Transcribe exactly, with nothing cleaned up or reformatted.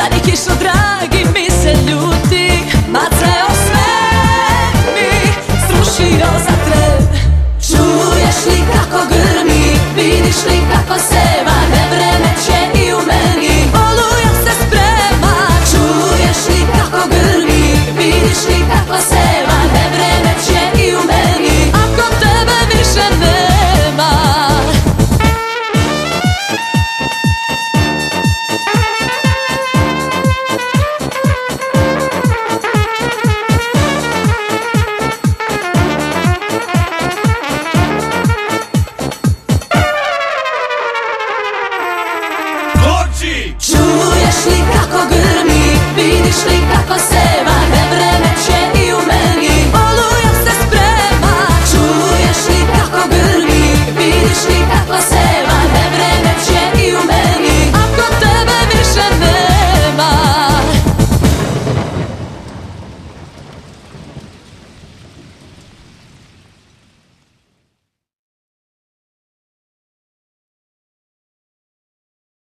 Zadnji kišo dragi mi se ljuti, ma ceo svet mi srušio za tren. Čuješ li kako grmi, vidiš li kako seva, ne vremeće i u meni oluja se sprema. Čuješ li kako grmi, vidiš li kako seva, ne vremeće i u meni ako tebe više nema. Čuješ li kako grmi, vidiš li kako se